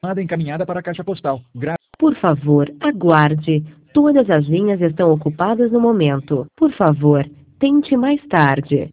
Chamada encaminhada para a caixa postal. Por favor, aguarde. Todas as linhas estão ocupadas no momento. Por favor, tente mais tarde.